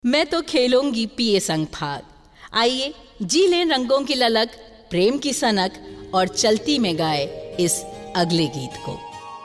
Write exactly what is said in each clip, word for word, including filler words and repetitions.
मैं तो खेलूंगी पिए संग फाग। आइए जी लें रंगों की ललक, प्रेम की सनक और चलती में गाए इस अगले गीत को।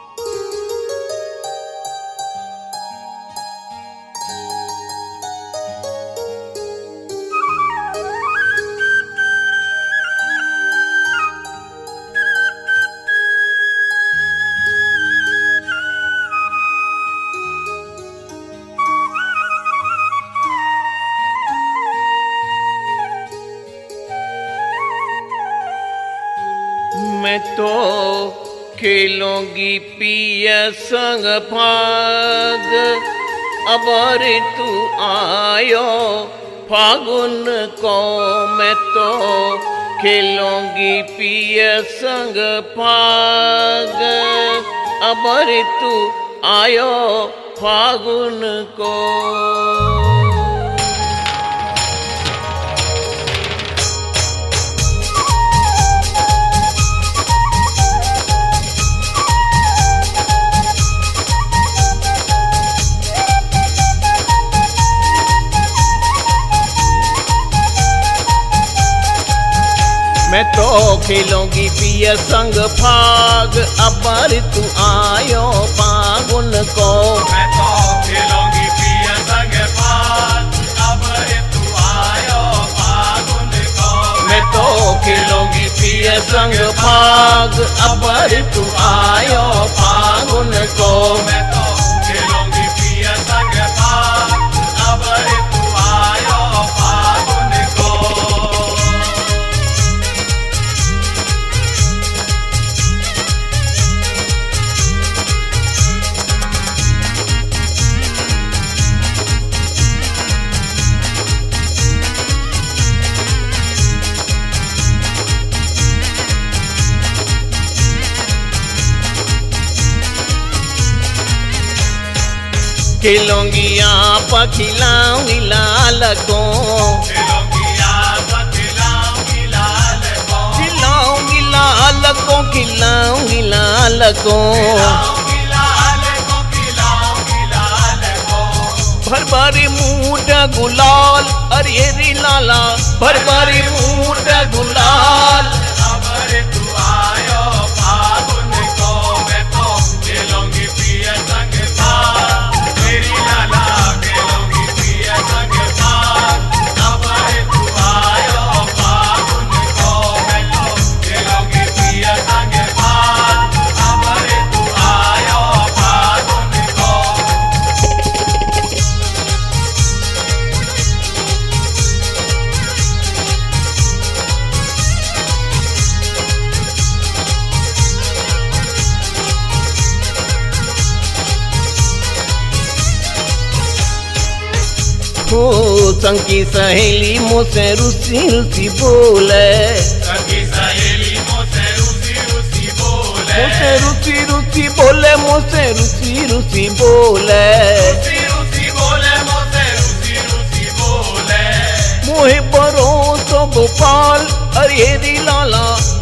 मैं तो खेलूंगी पिया संग फाग, अब रे तू आयो फागुन को। मैं तो खेलूंगी पिया संग फाग, अब रे तू आयो फागुन को। मैं तो खेलूंगी पिया संग फाग, अब तू आयो फागुन को। मैं तो खेलूंगी पिया संग फाग, अब तू आयो फागुन को। मैं तो खेलूंगी पिया संग फाग, अब तू आयो फागुन को। मैं तो खेलूंगी पिया संग फाग, अब तू आयो फागुन को। खिलौंगी आप खिलाऊंगी लाल को, खिलौंगी आप खिलाऊंगी लाल को। खिलाऊंगी लाल को, खिलाऊंगी लाल को। खिलाऊंगी लाल को, खिलाऊंगी लाल को। भर बारी मूठ गुलाल, अरे री लाला भर बारी मूठ गुलाल। अब तू आयो फागुन को। मैं तो खेलूंगी पिया संग फाग, मेरी लाला खेलूंगी पिया संग फाग। अब तू आयो फागुन को। मैं तो खेलूंगी पिया संग फाग, अब तू आयो फागुन को। हो संगी सहेली मुझसे रुसी रुसी बोले, सखी सहेली मुझसे रूसी रूसी बोले। मुझसे रुसी रुसी बोले, मुझसे रुसी रुसी बोले। रूसी रूसी बोले, मुझसे रूसी रूसी बोले। मोहे बरोसो गोपाल, अरे री लाला